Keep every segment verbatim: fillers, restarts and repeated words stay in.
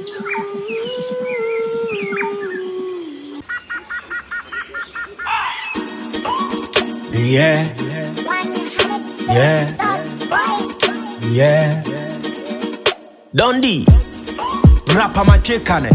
Yeah, yeah, yeah. Dundee, rapper my cake on it.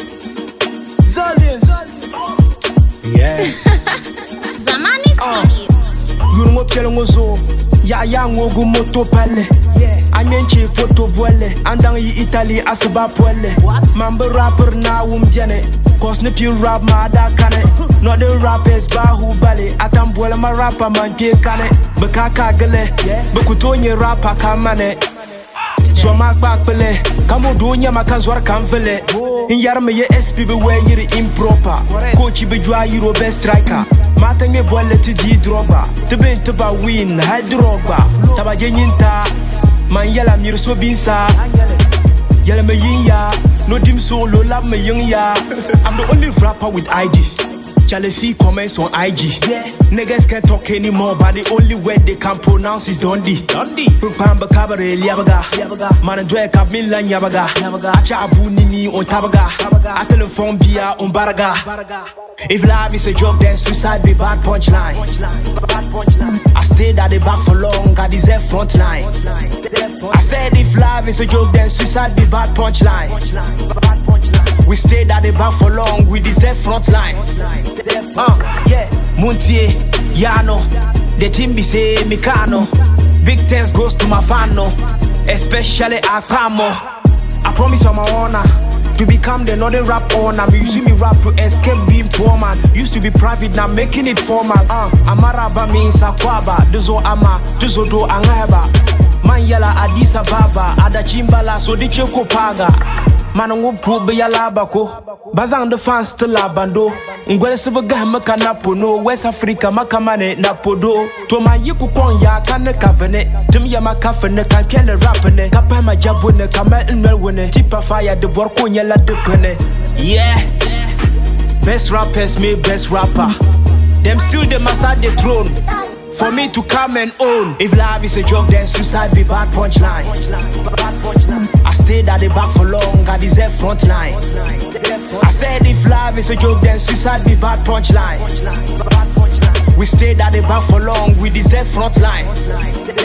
Zalians, yeah. Zamani Studio. Yurmo Pelongozo, ya yango gumoto pale. Anyenche photo voile, andang yi Italy asaba poile. Mambo rapper na umjane, cause ne pure rap ma da kane. Not the rappers bahu bale, atam boile ma rapper man ke kane. Bekaka gele, bekutonye rapper kamane. So mak back pele, kamo donya makanzwar kamvele. In yarme ye S P be we yiri improper. Coach be jwa yiro best striker. Mata me boile ti di drogba. Tebe teba win, high drogba. Taba jenyinta. Man yala mir so binsa yala me yin ya no dim so lo love me young ya. I'm the only rapper with I D. Jealousy comments on I G. Yeah. Niggas can't talk anymore, but the only word they can pronounce is Dundee. Dundee. Pamba kabare liabaga. Man dwe kap milan yabaga. Acha abu nini on tabaga. A telephone bia on baraga. If life is a joke, then suicide be bad punchline. I stayed at the back for long, I deserve front line. I said if life is a joke, then suicide be bad punchline. We stayed at the back for long, we deserve front line. Uh, yeah, Muntie, Yano, the team be say Mikano. Big thanks goes to my fan, no, especially Akamo. I promise on my honor to become the northern rap owner. You see me rap to escape being poor man. Used to be private, now making it formal. Uh, Amaraba means Akwaba, Duzo Ama, Duzo Do Angaba. Man yala Addis Ababa, Adachimbala, so di Choko Paga. Manangupu be yalabako, Bazan the fans still labando. Ngwele sibaga makanapo no, West Africa makamane napodo. To my yiku ya kane kavene, Tim yama kafene kan piele rapene. Kapa ma jabune kama inmelwene. Tipa fire the borko nyela depene. Yeah, best rappers me best rapper. Them still the master the throne. For me to come and own. If life is a joke, then suicide be bad punchline. I stayed at the back for long, I deserve front line. I said if life is a joke, then suicide be bad punchline. We stayed at the back for long, we deserve front line.